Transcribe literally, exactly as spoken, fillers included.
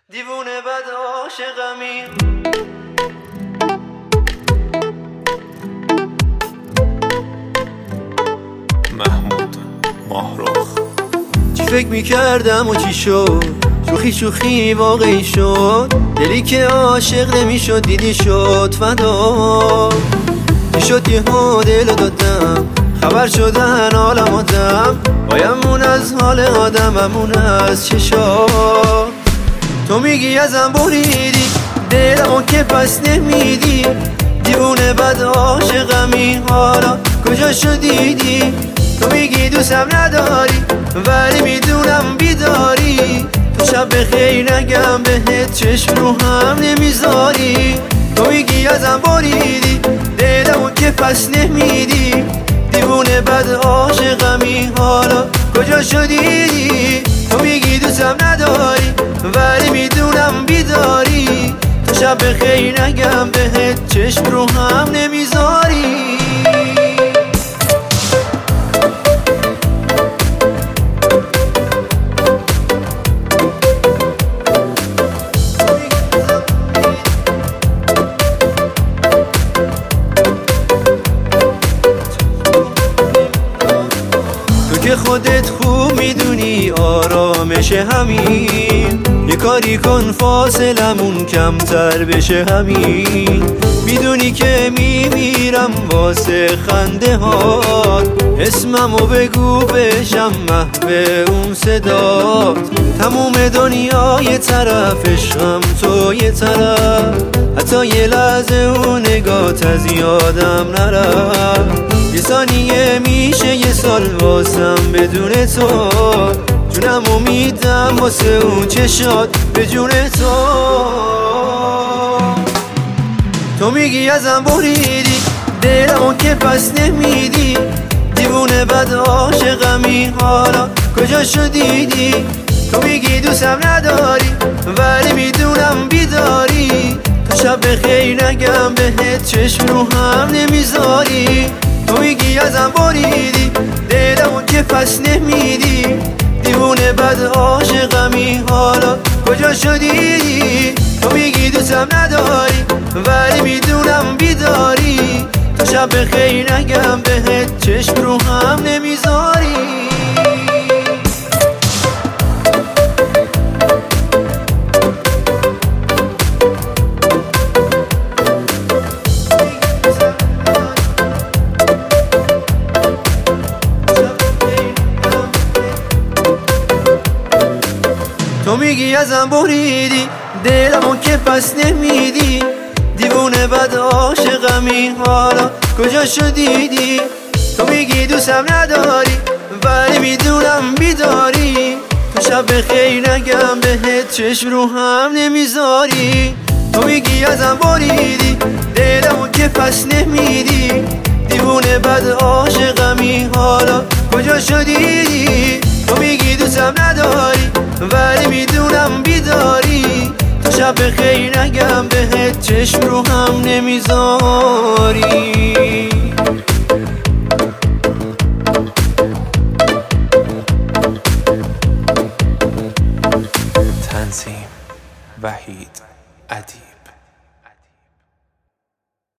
دیوونه بد عاشقمی. محمود ماهرخ. چی فکر میکردم و چی شد؟ شوخی شوخی واقعی شد. دلی که عاشق نمیشد دیدی شد فدا. چی شد یهو دلو دادم، خبر شدن حالم آدم. بایمون از حال آدممون از چشات. تو میگی ازم بریدی دلمو که پس نمیدی. دیوونه بد عاشقمی، حالا کجا شدیدی؟ تو میگی دوستم نداری ولی میدونم بیداری. تو شب بخیر نگم بهت چشم رو هم نمیذاری. تو میگی ازم بریدی دلمو که پس نمیدی. دیوونه بد عاشقمی، حالا کجا شدیدی؟ تو میگی دوستم نداری ولی میدونم بیداری. تو شب بخیر نگم بهت چشم رو هم نمیذاری. که خودت خوب میدونی آرامش همین. یه کاری کن فاصلمون کمتر بشه همین. میدونی که میمیرم واسه خنده هات. اسممو بگو بشم محو اون صدات. تموم دنیا یه طرف، عشقم تو یه طرف. حتی یه لحظه اون نگات از یادم نرفت. یه ثانیه میشه یه سال واسم بدون تو. جونمو میدم واسه اون چشات به جون تو. تو میگی ازم بریدی دلمو که پس نمیدی. دیوونه بد عاشقمی، حالا کجا شدیدی؟ تو میگی دوستم نداری ولی میدونم بیداری. تو شب بخیر نگم بهت چشم رو هم نمیذاری. تو میگی ازم بریدی دلمو که پس نمیدی. دیوونه بد عاشقمی، حالا کجا شدیدی؟ تو میگی دوستم نداری ولی میدونم بیداری. تو شب بخیر نگم بهت چشم رو هم نمیذاری. تو میگی ازم بریدی دلمو که پس نمیدی. دیوونه بد عاشقمی، حالا کجا شدیدی؟ تو میگی دوستم نداری ولی میدونم بیداری. تو شب بخیر نگم بهت چشم رو هم نمیذاری. تو میگی ازم بریدی دلمو که پس نمیدی. دیوونه بد عاشقمی، حالا کجا شدیدی؟ تو میگی دوستم نداری ولی میدونم بیداری. تو شب بخیر نگم بهت چشم رو هم نمیذاری.